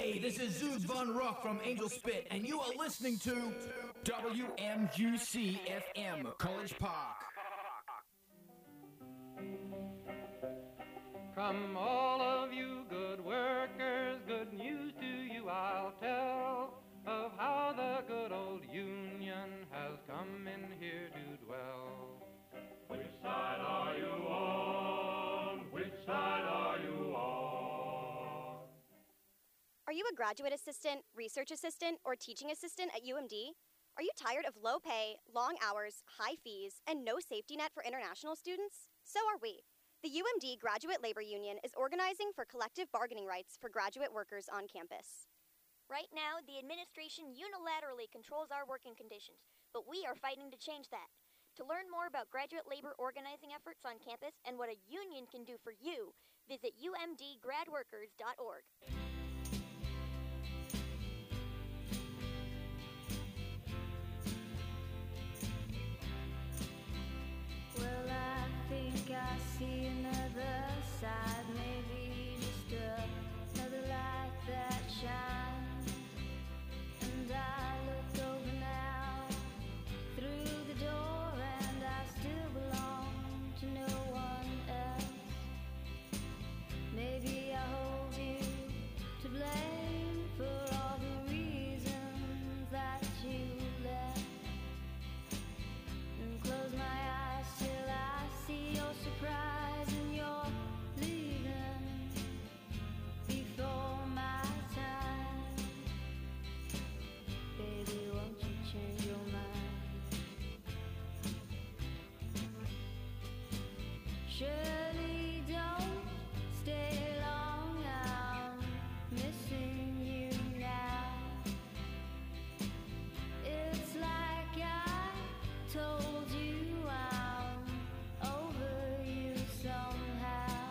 Hey, this is Zoot Von Rock from Angel Spit, and you are listening to WMUC FM, College Park. From all of you good workers, good news to you I'll tell, of how the good old Union has come in here to dwell. Which side are you on? Which side are you on? Are you a graduate assistant, research assistant, or teaching assistant at UMD? Are you tired of low pay, long hours, high fees, and no safety net for international students? So are we. The UMD Graduate Labor Union is organizing for collective bargaining rights for graduate workers on campus. Right now, the administration unilaterally controls our working conditions, but we are fighting to change that. To learn more about graduate labor organizing efforts on campus and what a union can do for you, visit umdgradworkers.org. Well, I think I see another side, maybe just another light that shines. And I look over now through the door, and I still belong to no one else. Maybe I hold you to blame for all the reasons that you left, and close my eyes till I see your surprise and you're leaving before my time. Baby, won't you change your mind? Surely don't stay long, I'm missing you now. It's like I told you I'm over you somehow.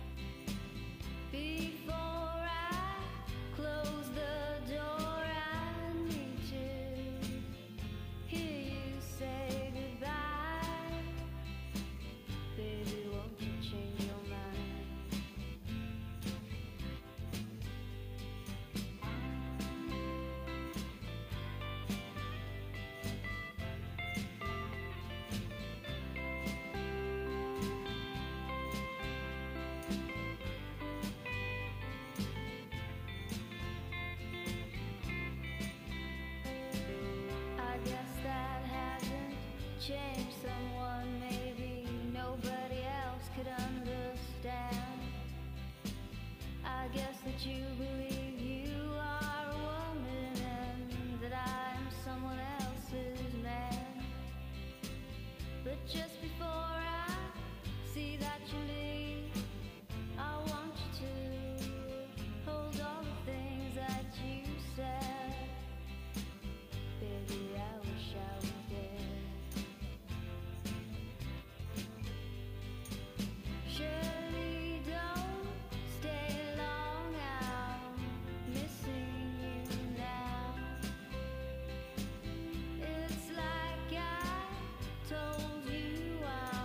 Before I close the door, I need to hear you say goodbye. Baby, won't you change your mind? I guess that hasn't changed someone. Maybe nobody else could understand. I guess that you believe you are a woman and that I am someone else's man. But just before I see that you leave, I want you to hold all the things that you said. Baby, I wish I was dead. Surely don't stay long, I'm missing you now. It's like I told you I'm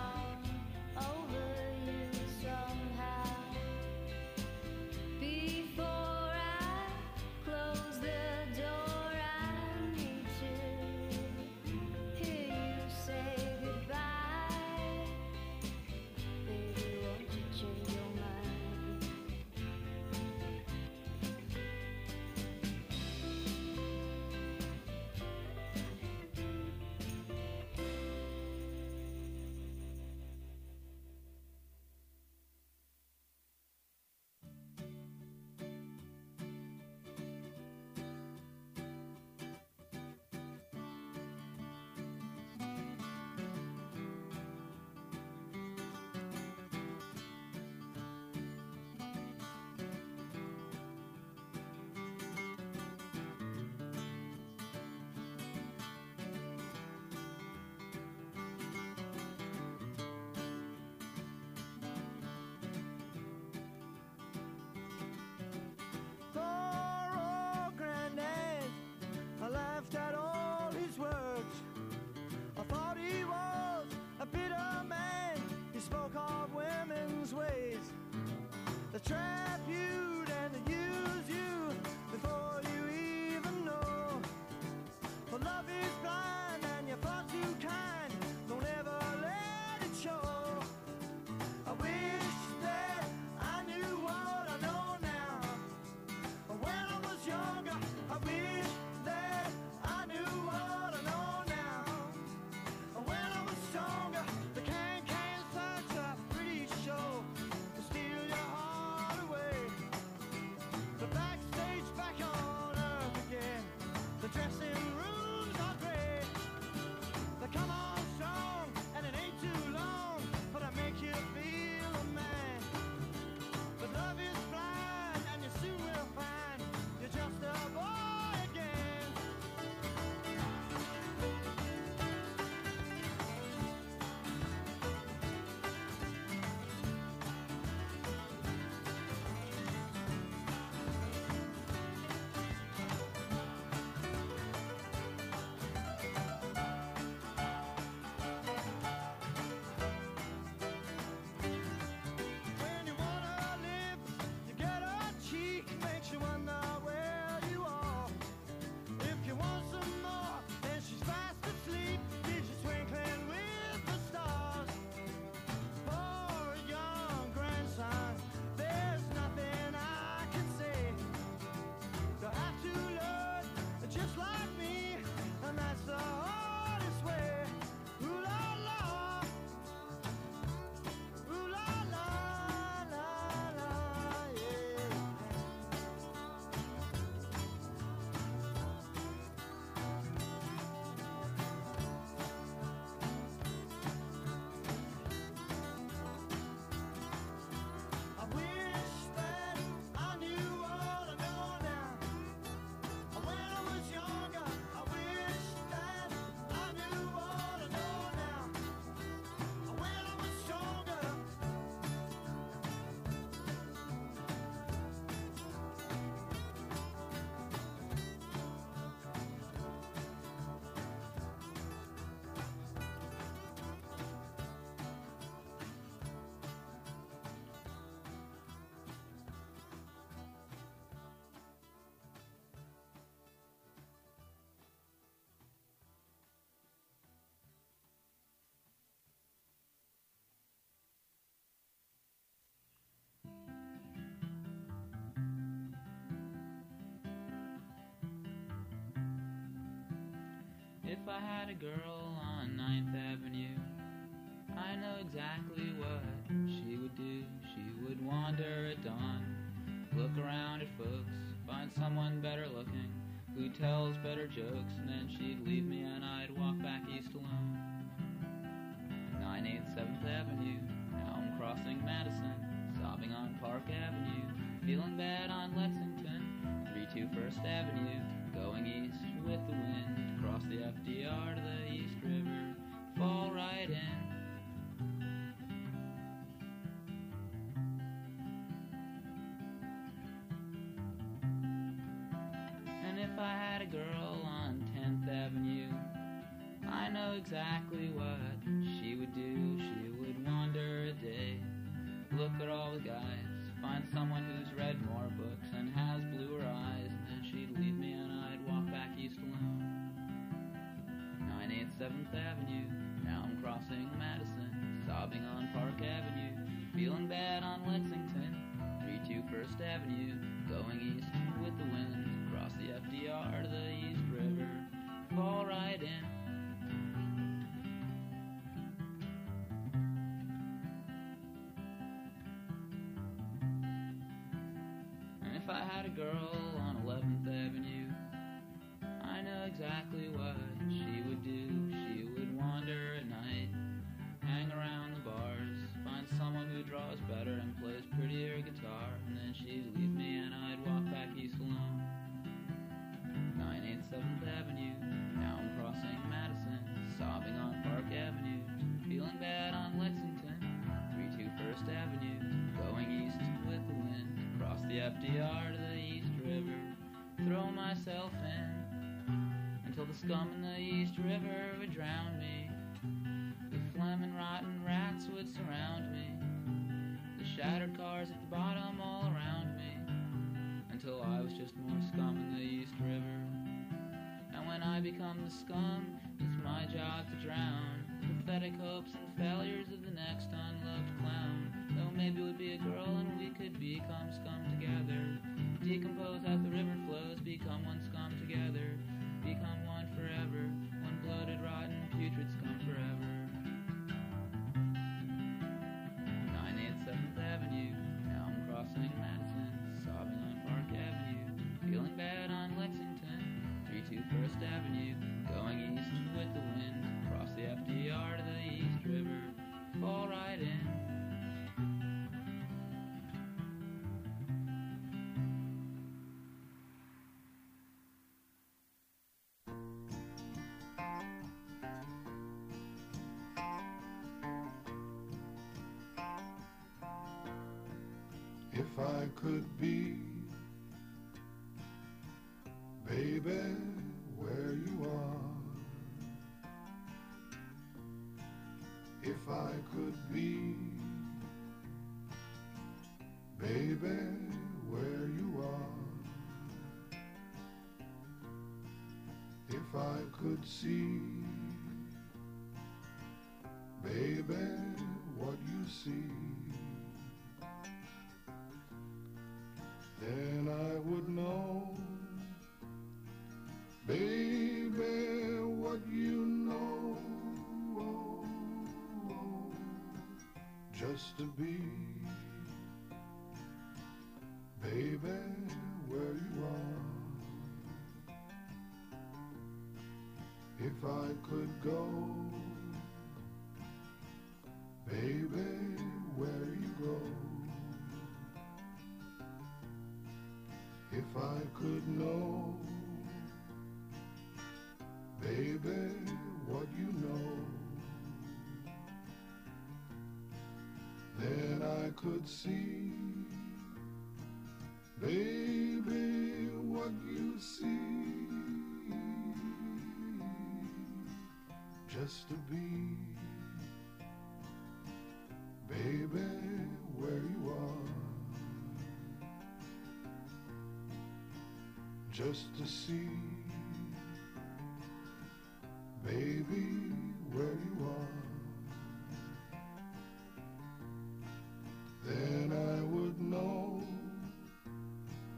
I had a girl on 9th Avenue, I know exactly what she would do. She would wander at dawn, look around at folks, find someone better looking, who tells better jokes, and then she'd leave me and I'd walk back east alone. 9/8 7th Avenue, now I'm crossing Madison, sobbing on Park Avenue, feeling bad on Lexington, 3-2 First Avenue, going east with the wind, cross the FDR to the East River, fall right in. And if I had a girl on 10th Avenue, I know exactly what she would do. She would wander a day, look at all the guys, find someone who's read more books and has bluer eyes, and then she'd leave me and I'd walk back east alone. 9/8 7th Avenue, now I'm crossing Madison, sobbing on Park Avenue, feeling bad on Lexington, 3-2 First Avenue, going east with the wind, cross the FDR to the East River, fall right in. If I had a girl on 11th Avenue, I know exactly what she would do. She would wander at night, hang around the bars, find someone who draws better and plays prettier guitar, and then she'd leave me and I'd walk back east alone. 9/8 7th Avenue, now I'm crossing Madison, sobbing on Park Avenue, feeling bad on Lexington, 3-2 First Avenue, going east with the wind, cross the FDR to the East River, throw myself in, until the scum in the East River would drown me. The phlegm and rotten rats would surround me, the shattered cars at the bottom all around me, until I was just more scum in the East River. And when I become the scum, it's my job to drown the pathetic hopes and failures of the next unloved clown. Though maybe we'd be a girl and we could become scum together, decompose as the river flows, become one scum together, become one forever, one bloated, rotten, putrid scum forever. 9/8 7th Avenue, now I'm crossing Madison, sobbing on Park Avenue, feeling bad on Lexington, 3-2 First Avenue, going east with the wind, cross the FDR to the East River, fall right in. If I could be, baby, where you are. If I could be, baby, where you are. If I could see, baby, what you see, then I would know, baby, what you know, just to be, baby, where you are. If I could go, baby, where you go. If I could know, baby, what you know, then I could see, baby, what you see, just to be, baby, where you are. Just to see, baby, where you are. Then I would know,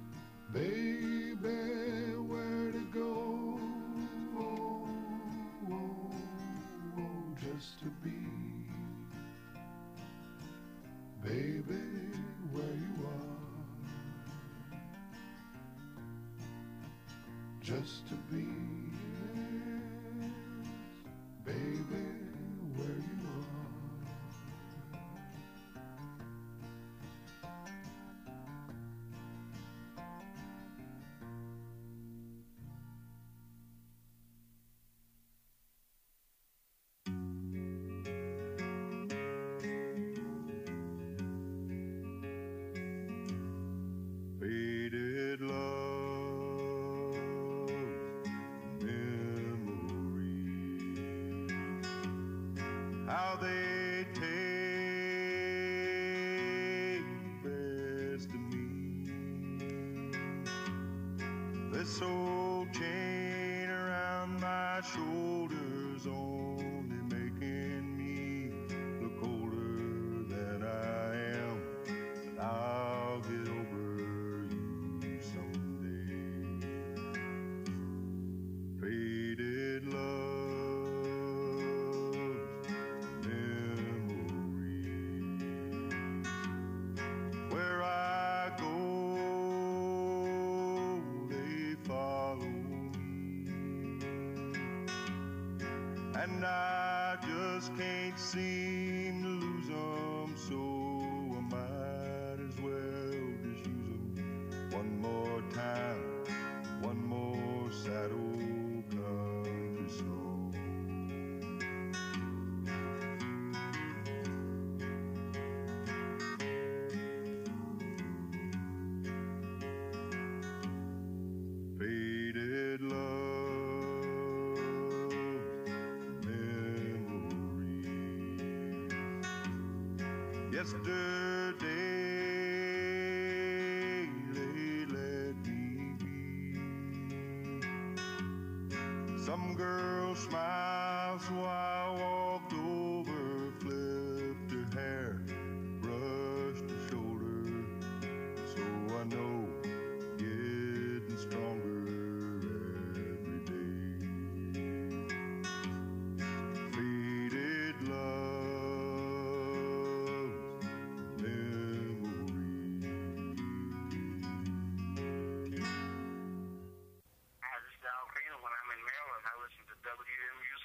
baby, where to go, baby, where you are. Just to be baby, where you are. Faded love, memories, how they take best of me. This old chain around my shoulders only making me look older than I am. But I'll get over you someday. Faded love, memories. Where I go, they follow me. And I just can't seem to lose them, so I might as well just use them one more time, one more sad old country song. Faded love, memories. Yesterday they let me be. Some girl smiled, so I walked over, flipped her hair, brushed her shoulder. So I know getting stronger every day. Faded love, memories. Hi, this is Al Pena. When I'm in Maryland, I listen to WMUZ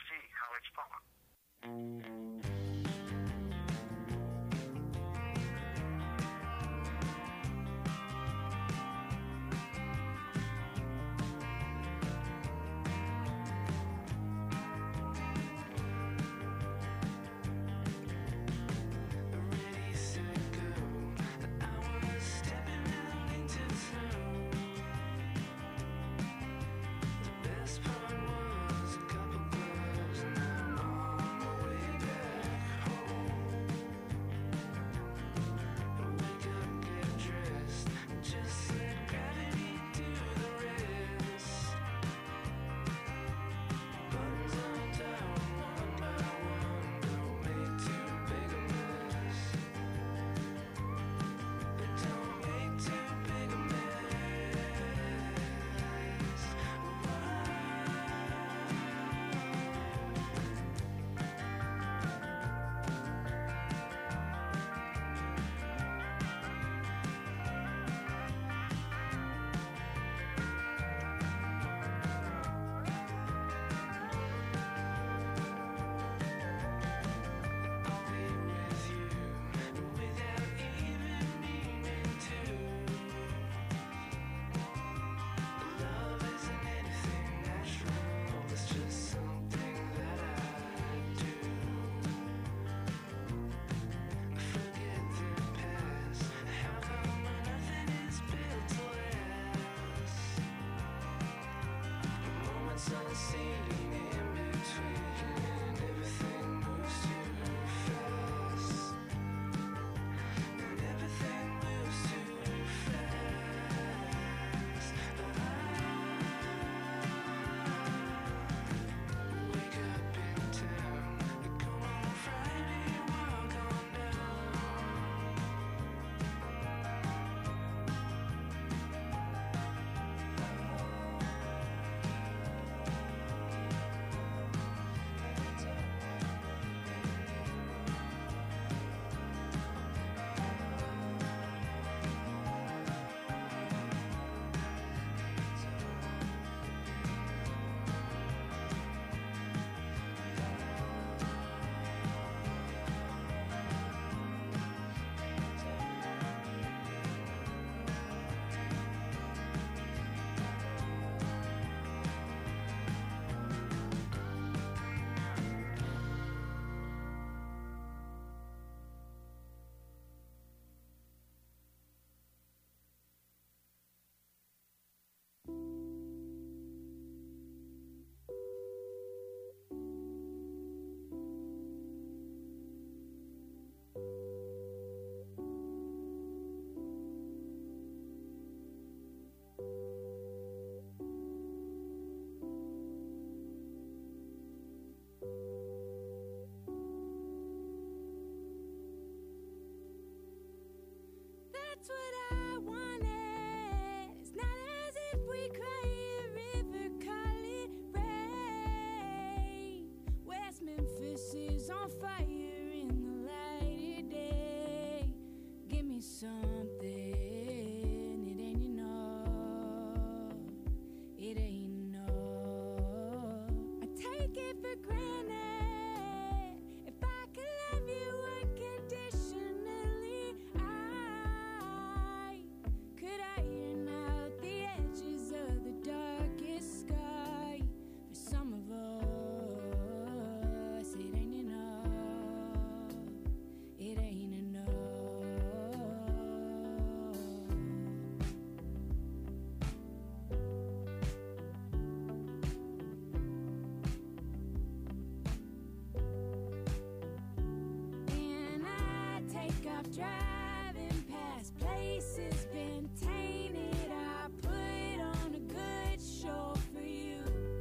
off driving past places been tainted. I put on a good show for you.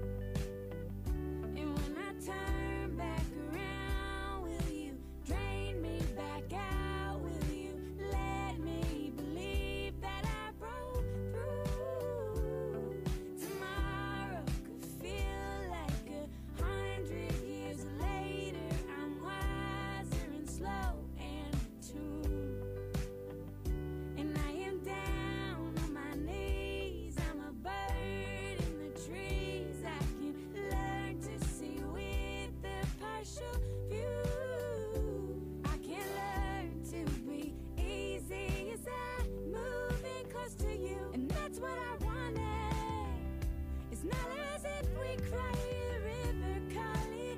And when I turn back around, will you drain me back out? Will you let me believe that I broke through? Tomorrow could feel like 100 years later. I'm wiser and slow and tuned. And I am down on my knees. I'm a bird in the trees. I can learn to see with a partial view. I can learn to be easy as I move in close to you. And that's what I wanted. It's not as if we cry a river, call it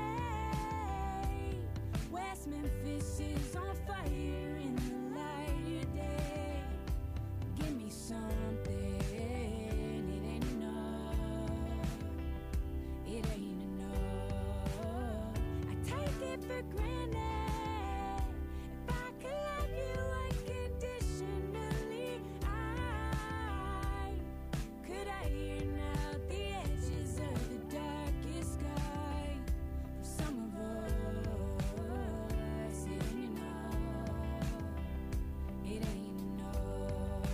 rain. West Memphis is on fire in the light of day. Give me something, it ain't enough. It ain't enough. I take it for granted. If I could love you unconditionally, could iron out the edges of the darkest sky. For some of us, it ain't enough. It ain't enough.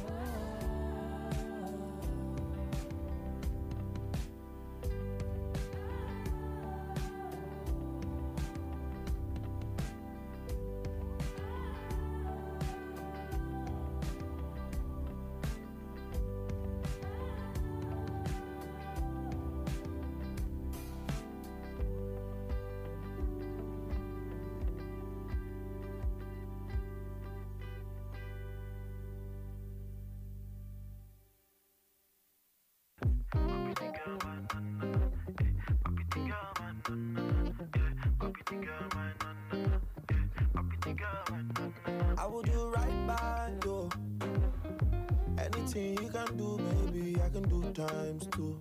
I will do right by you. Anything you can do, maybe I can do times two.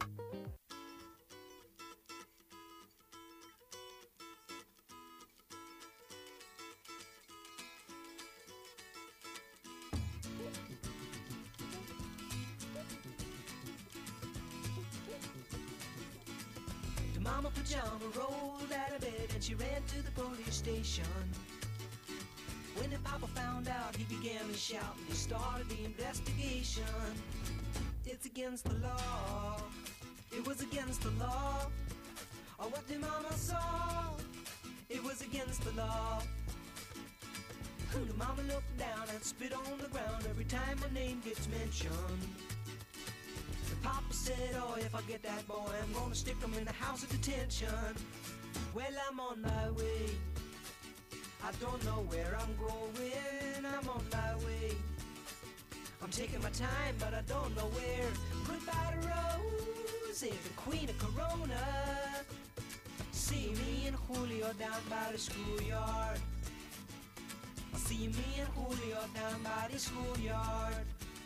The mama pajama rolled out of bed and she ran to the police station. When the papa found out, he began to shout and he started the investigation. It's against the law. It was against the law. Oh, what the mama saw. It was against the law. The mama looked down and spit on the ground every time my name gets mentioned. The papa said, oh, if I get that boy, I'm gonna stick him in the house of detention. Well, I'm on my way. I don't know where I'm going. I'm on my way. I'm taking my time, but I don't know where. Goodbye to Rose, the queen of Corona. See me and Julio down by the schoolyard. See me and Julio down by the schoolyard.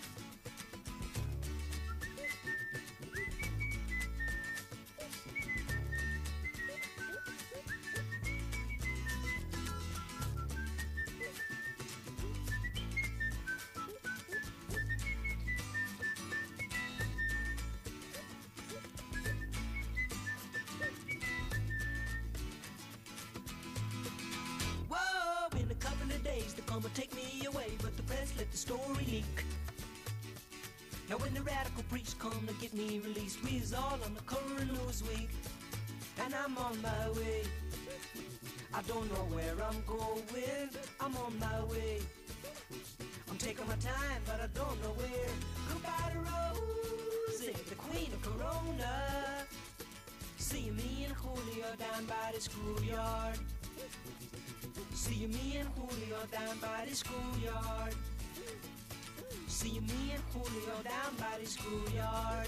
Come and take me away, but the press let the story leak. Now when the radical preach come to get me released, we is all on the current news week. And I'm on my way. I don't know where I'm going. I'm on my way. I'm taking my time, but I don't know where. Goodbye to Rosie, the queen of Corona. See me and Julio down by the schoolyard. See me and Julio down by the schoolyard. See me and Julio down by the schoolyard.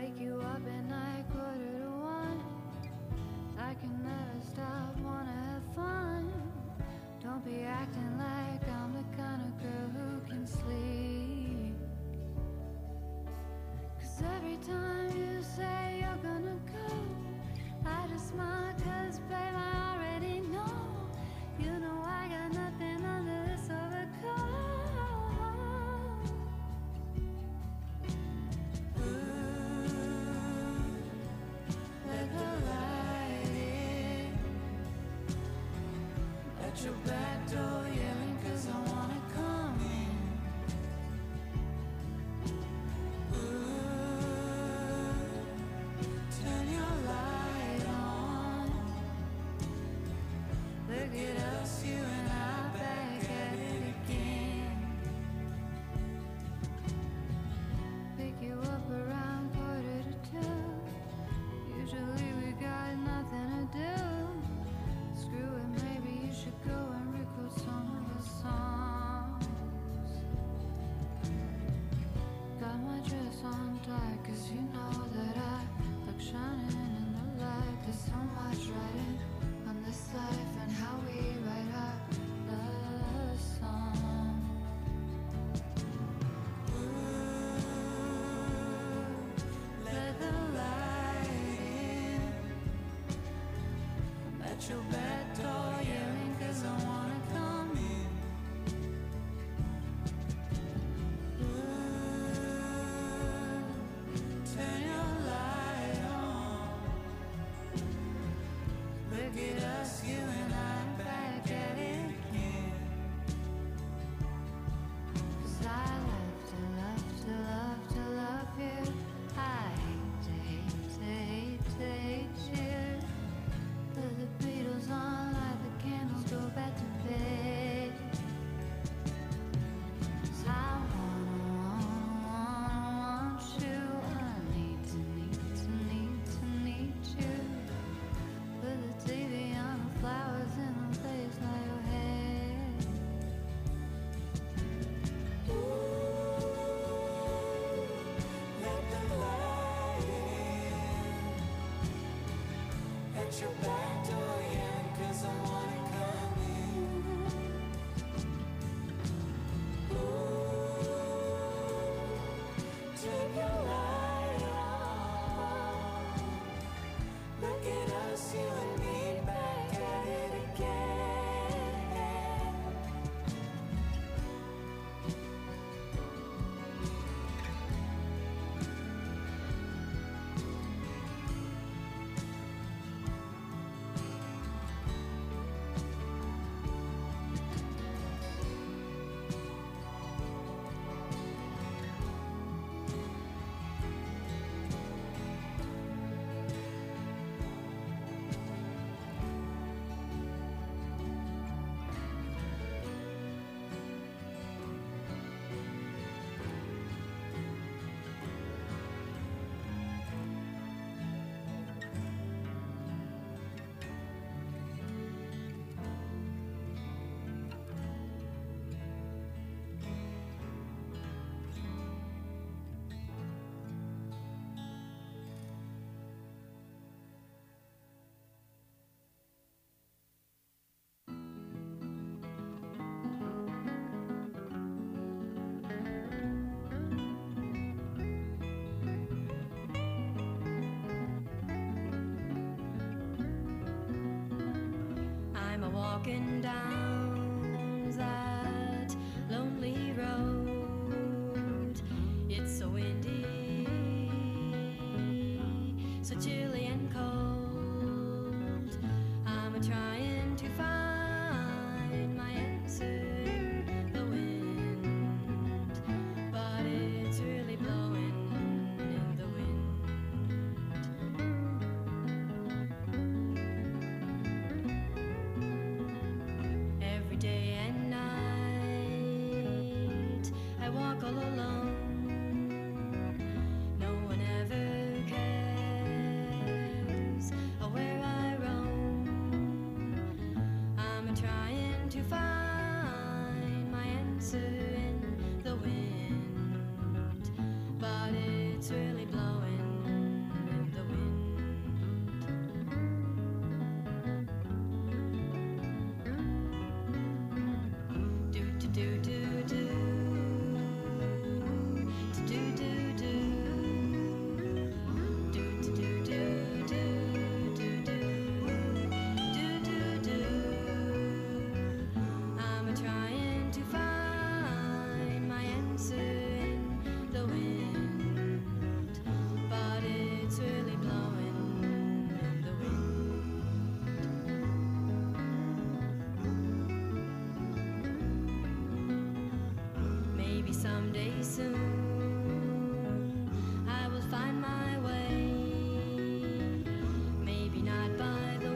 Pick you up at night, 1:45. I can never stop, wanna have fun. Don't be acting like I'm the kind of girl who can sleep. 'Cause every time you say you're gonna go, I just smile 'cause babe I already know. You know I got nothing under this overcoat. Let the light in at your back door, yelling 'cause I wanna come in. Turn your light on. Look at us, you and I, back at it again. Pick you up around 1:45. Usually we got nothing to do. Screw it, maybe you should go and record some of the songs. Got my dress on tight 'cause you know that I look shining in the light. There's so much writing on this life and how we write our love song. Let the light in at your back door, yelling 'cause I wanna come in. Turn your light on. Look at us, you and I, back at it again. 'Cause I love to love to love to love you. I hate to hate to hate to hate you. Put the Beatles on, light the candles, go back to bed. 'Cause I want you. I need to need you. Put the TV on, the flowers in a place, lay your head. Let the light in at your back door, yeah, 'cause I wanna come in. Turn your light on. Look at us, you and me, back at it again. I'm a walking down that lonely road. It's so windy, so chilly and cold. I'm a trying to find my answer in the wind, but it's really blowing in the wind. Maybe someday soon I will find my way. Maybe not by the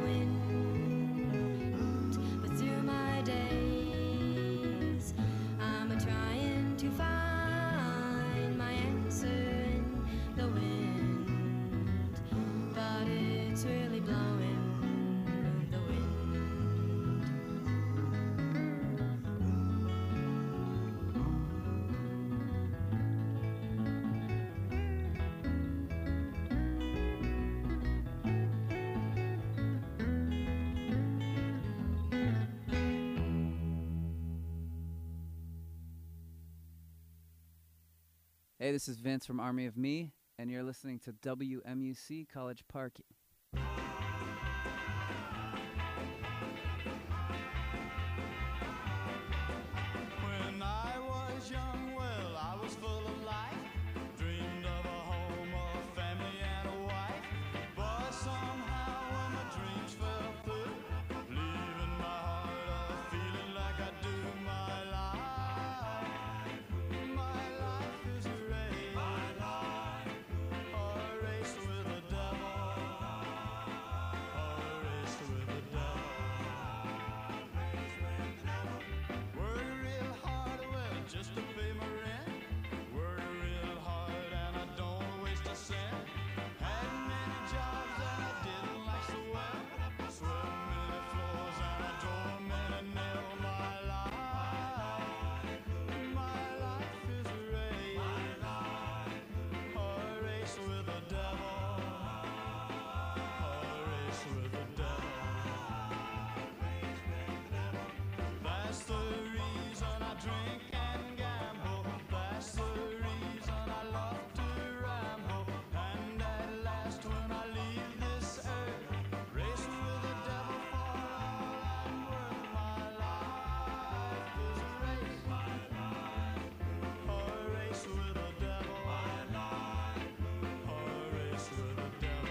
wind, but through my days. I'm a trying to find my answer in the wind, but it's really blowing the wind. Hey, this is Vince from Army of Me, and you're listening to WMUC College Park. When I was young, well, I was full of life. Dreamed of a home, a family, and a wife. But somehow when my dreams fell through, leaving my heart a feeling like I do. My life is a race. A race with the devil. A race with the devil. Worked real hard, well, just to pay my rent. Worked real hard and I don't waste a cent. Had many jobs that I didn't like so well. Swept many floors and I drove many nails. My life is a race. A race with the devil. A race with the devil. That's the reason I drink and gamble. That's the reason I love to ramble. And at last when I leave this earth, race with the devil for all I'm worth. My life is a race. A race with the devil. A race with the devil.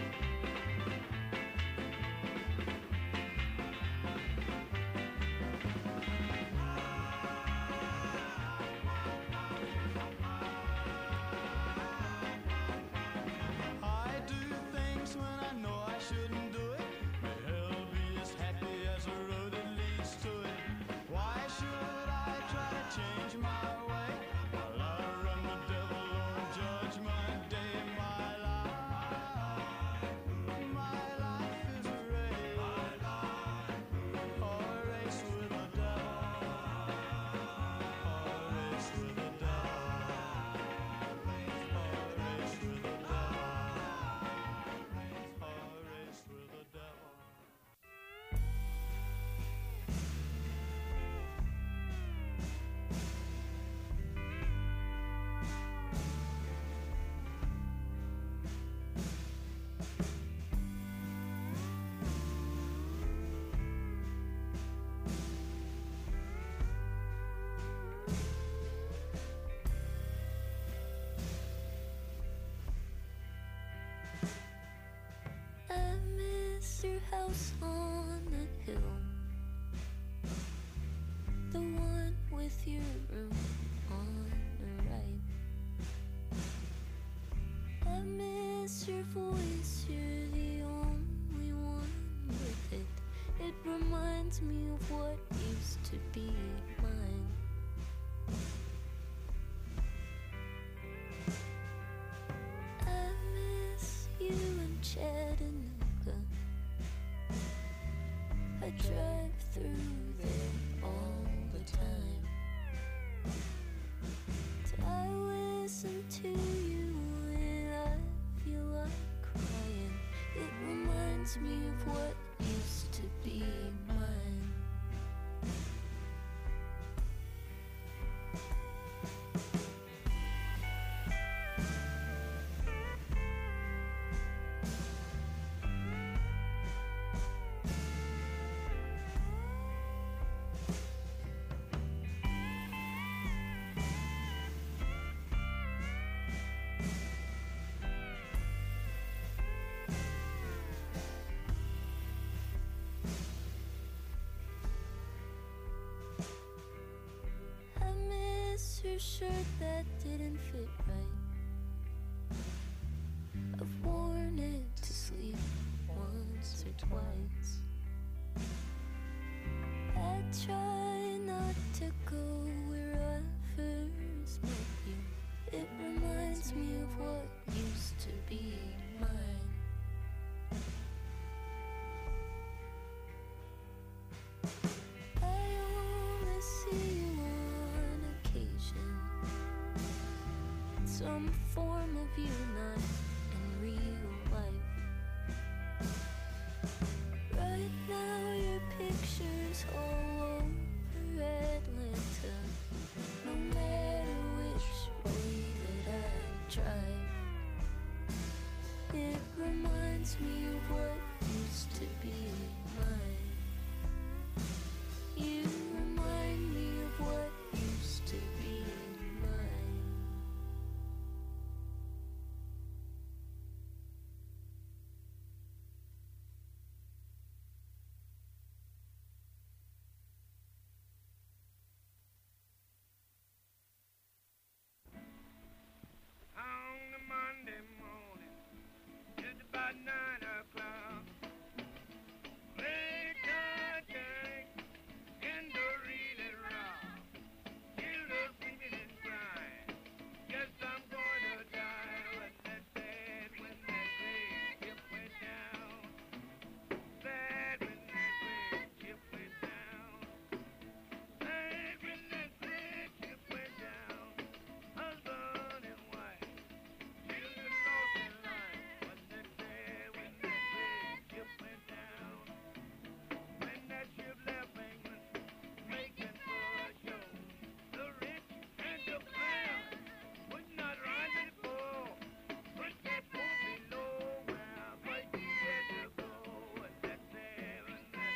I do things when I know I shouldn't do it. May hell be as happy as the road that leads to it. Why should I try to change my way? While I run the devil on Judgment Day. My life is a race. A race with the devil. A race with the devil. A race with the devil. A race with the devil. I miss your house on that hill, the one with your room on the right. I miss your voice, you're the only one with it. It reminds me of what used to be mine. I miss you in Chattanooga. I drive through there all the time. I listen to you and I feel like crying. It reminds me of what used to be mine. shirt that didn't fit right. I've worn it to sleep once or twice. I try not to go where I first met you. It reminds me of what used to be mine. I only see you on occasion. Some form of you, not in real life. Right now your picture's all over Atlanta. No matter which way that I drive, it reminds me of what used to be mine. You remind me of what used to be mine. On a Monday morning, just about 9 o'clock, play contact in the really rock. Children screaming and crying, guess I'm going to die. What that said when that great ship went down. Sad when that great ship went down. Sad when that great ship went down. Husband and wife, children lost their lives. What that said when that great ship went down. When that ship left England, making for a show. The rich and the proud would not rise and fall. But that poor below, well, but he had to go. What that said when that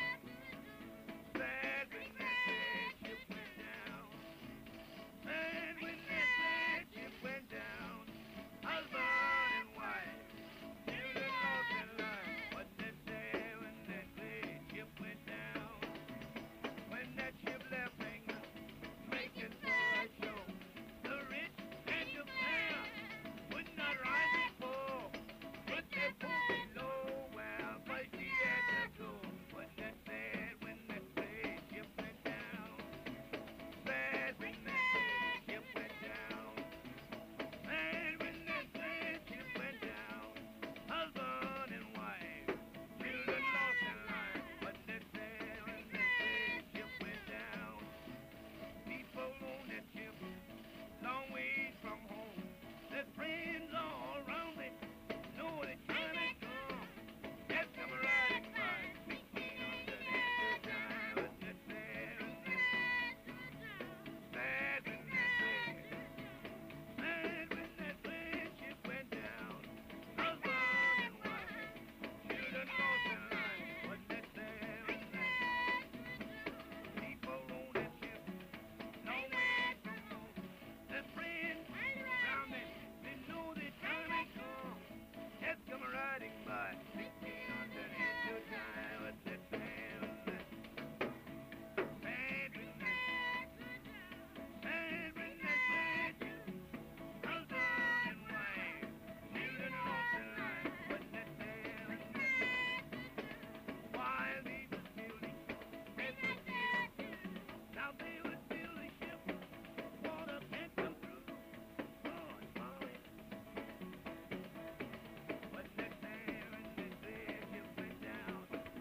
sad when that great ship went down. And when that great ship went down, husband and wife, children lost their lives. What they say when that great ship went down. When that ship left England, making for a show. The rich and the proud would not rise and fall. But they poor below, well, but he had to go. What they said when that great ship went down. Sad when that great ship went down. And when that great ship went down, husband and wife, children lost their lives. What they said when that great ship went down. People on that ship, long ways from home. Their friends all around them, know they trying to come. That's come riding by, speaking underneath the time. What they said when that sad when that great, sad when that great ship went down. Husband and wife, children lost their lives. What they said when that people on that ship, long ways from home. Their friends around them, they know they trying to come. That's come riding by, speaking underneath the time. What they said when that sad when that sad when that great ship, husband and wife, children lost their lives. What they said when that while they was building, they was building. Now they would build a ship, water can't come through. Oh, it's falling. What they said when that great ship went down.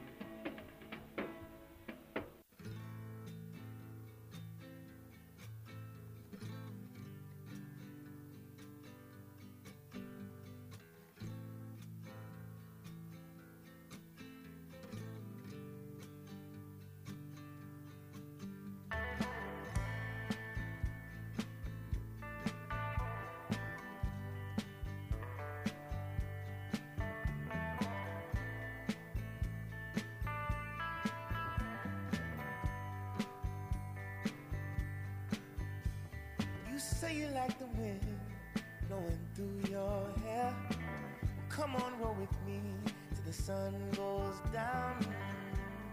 You say you like the wind blowing through your hair. Come on, roll with me till the sun goes down.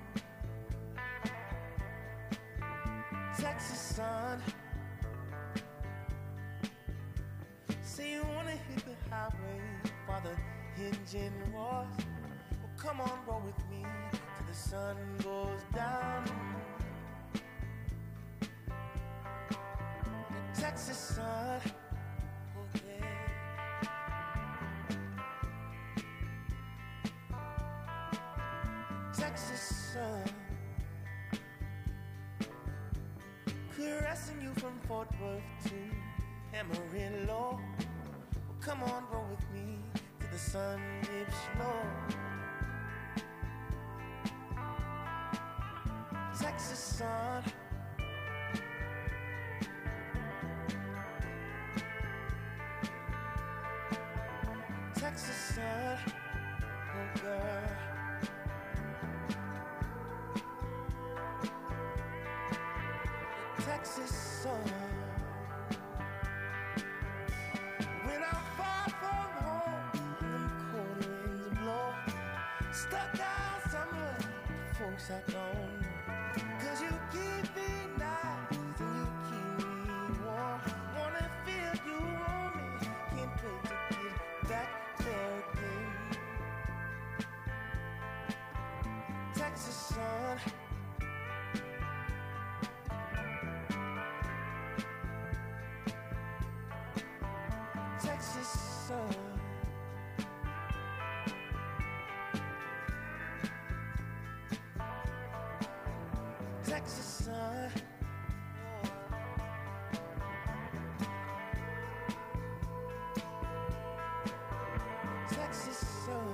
Texas sun, while the engine roars. Well, come on, roll with me till the sun goes down. The Texas sun, oh yeah. Texas sun, caressing you from Fort Worth to Amarillo. Well, come on, roll with me till the sun dips low. Texas sun, Texas sun, oh girl. Texas sun. When I'm far from home, and the cold winds blow, stuck out somewhere, the folks I don't know. 'Cause you keep me nice and you keep me warm. Wanna feel you on me, can't wait to get back there again. Texas sun. Texas sun. Texas sun. Texas sun.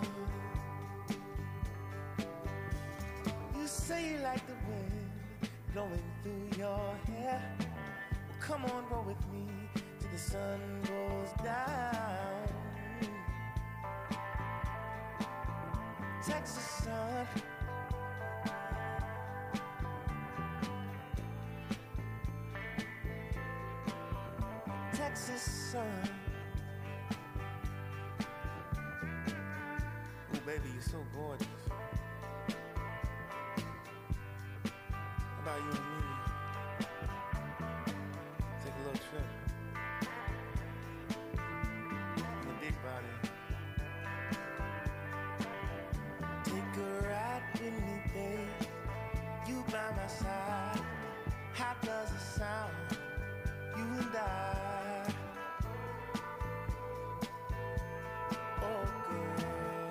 You say you like the wind blowing through your hair. Well, come on, roll with me till the sun goes down. Texas sun. Texas sun. Oh, baby, you're so gorgeous. How about you and me? Take a little trip. In the big body. Take a ride with me, babe. You by my side. How does it sound? You and I. Oh, girl.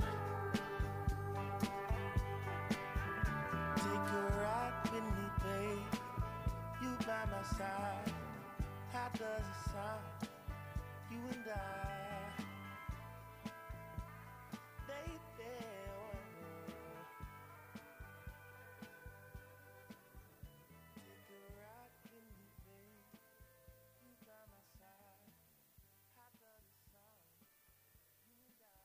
Take a ride with me, babe. You by my side. How does it sound? You and I. Baby, oh. Take a ride with me, babe. You by my side. How does it sound? You and I.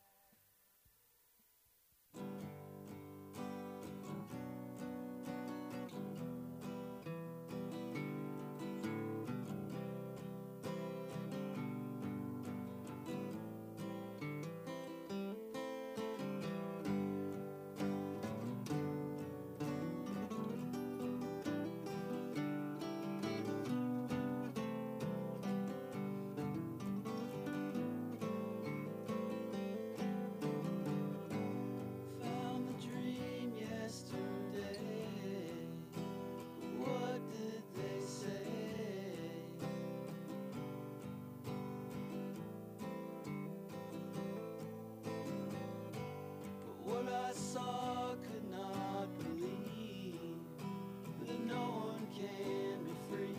Found the dream yesterday. What did they say? But what I saw could not believe that no one can be free.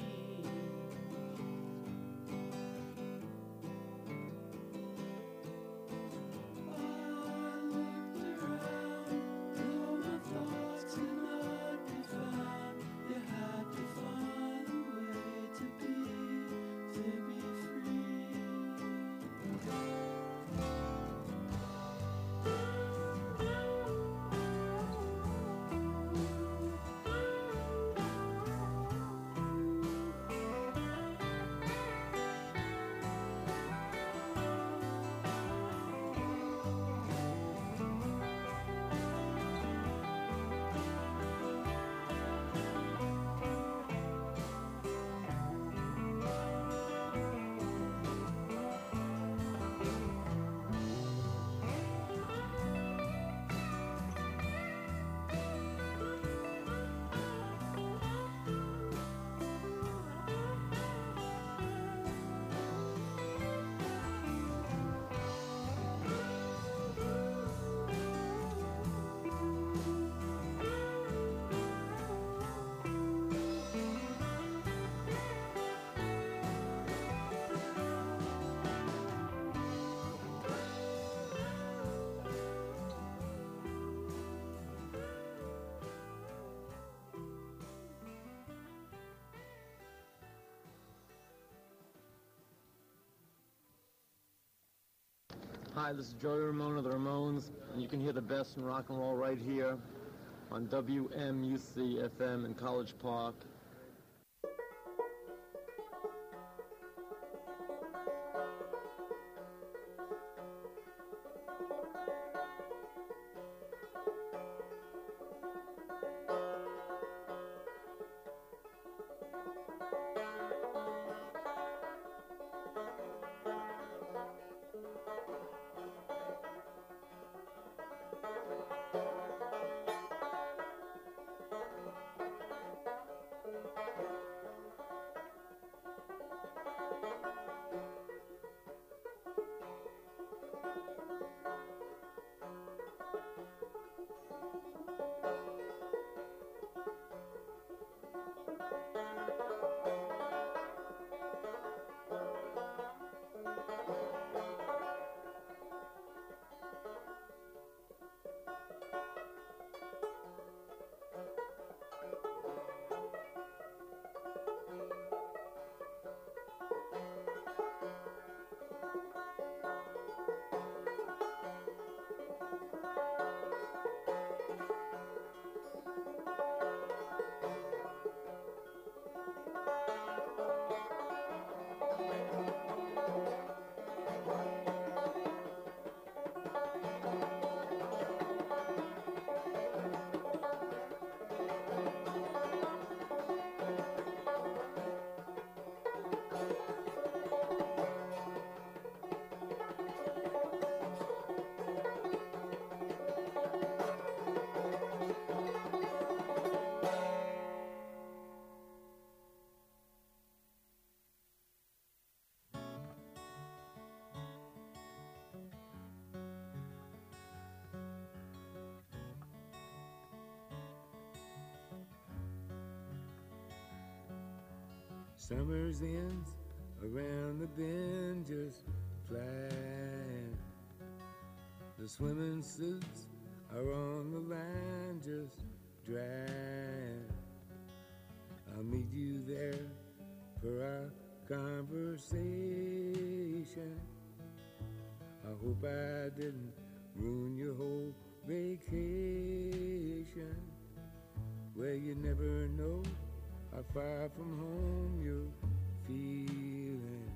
I looked around, though my thoughts could not be found. You had to find a way to be free. Hi, this is Joey Ramone of the Ramones, and you can hear the best in rock and roll right here on WMUC FM in College Park. Summer's ends around the bend just flying. The swimming suits are on the line just drying. I'll meet you there for our conversation. I hope I didn't ruin your whole vacation. Well, you never know how far from home you're feeling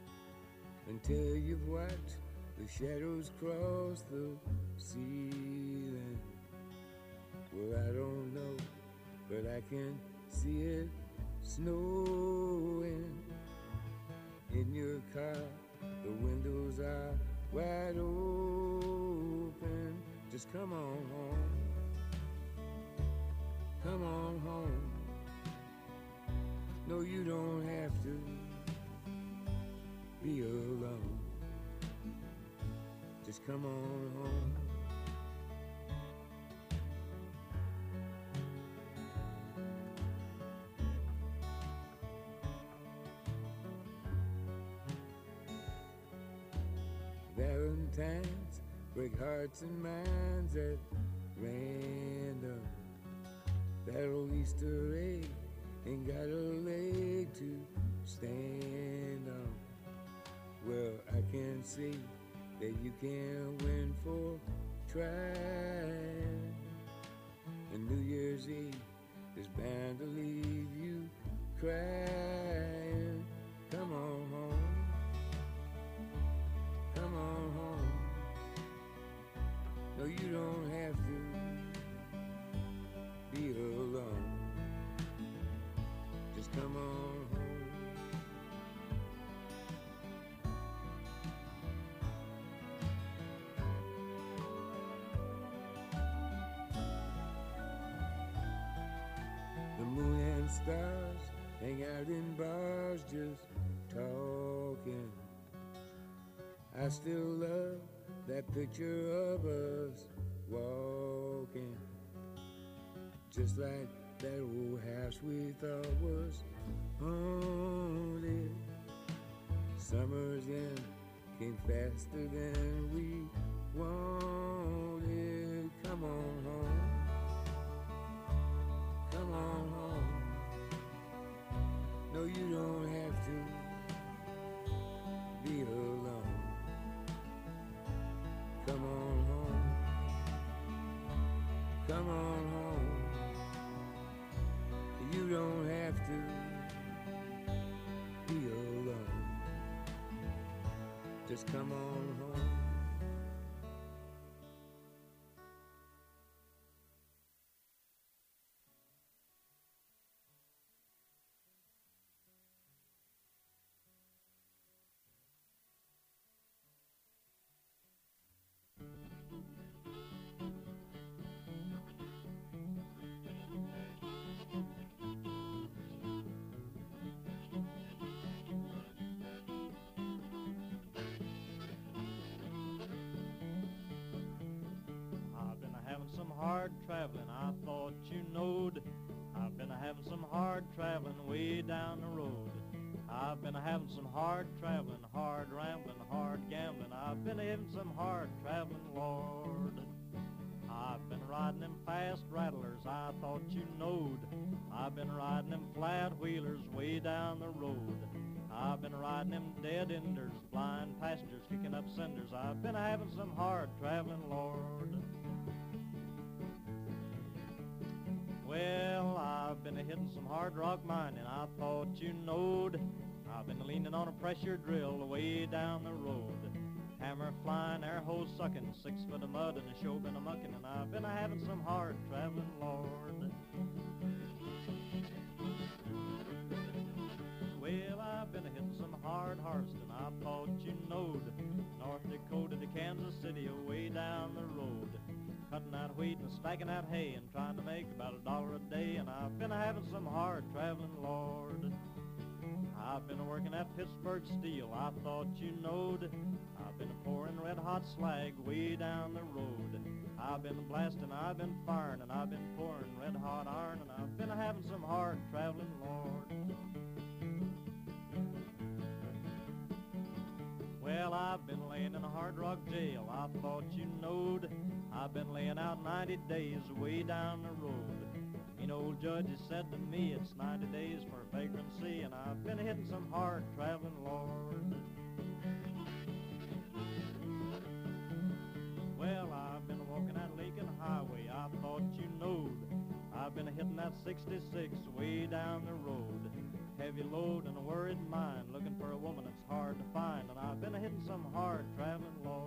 until you've watched the shadows cross the ceiling. Well, I don't know, but I can see it snowing. In your car, the windows are wide open. Just come on home. Come on home. No, you don't have to be alone. Just come on home. Valentines break hearts and minds at random. That old Easter egg ain't got a leg to stand on. Well, I can see that you can win for trying. And New Year's Eve is bound to leave you crying. Come on home. Come on home. No, you don't have to be alone. Just come on home. The moon and stars hang out in bars just talking. I still love that picture of us walking, just like that old house we thought was haunted. Summer's end came faster than we wanted. Come on home. Come on home. No, you don't have to be alone. just come on home. Hard traveling, I thought you knowed. I've been having some hard traveling way down the road. I've been having some hard traveling, hard rambling, hard gambling. I've been having some hard traveling, Lord. I've been riding them fast rattlers, I thought you knowed. I've been riding them flat wheelers way down the road. I've been riding them dead enders, blind passengers kicking up cinders. I've been having some hard traveling, Lord. Well, I've been hitting some hard rock mining, I thought you knowed. I've been leaning on a pressure drill way down the road. Hammer flying, air hose sucking, 6 foot of mud and a show been a mucking, and I've been having some hard traveling, Lord. Well, I've been hitting some hard harvesting, I thought you knowed. North Dakota to Kansas City, way down the road. Cutting out wheat and stacking out hay and trying to make about $1 a day, and I've been having some hard traveling, Lord. I've been working at Pittsburgh Steel, I thought you knowed. I've been pouring red hot slag way down the road. I've been blasting, I've been firing, and I've been pouring red hot iron, and I've been having some hard traveling, Lord. Well, I've been laying in a hard rock jail, I thought you knowed. I've been laying out 90 days way down the road. An old judge has said to me it's 90 days for vagrancy, and I've been hitting some hard traveling, Lord. Well, I've been walking that Lincoln Highway, I thought you knowed. I've been hitting that 66 way down the road. Heavy load and a worried mind, looking for a woman that's hard to find, and I've been hitting some hard traveling, Lord.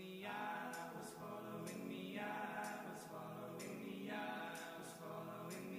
Following the eye, was following the eye, was following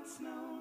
snow.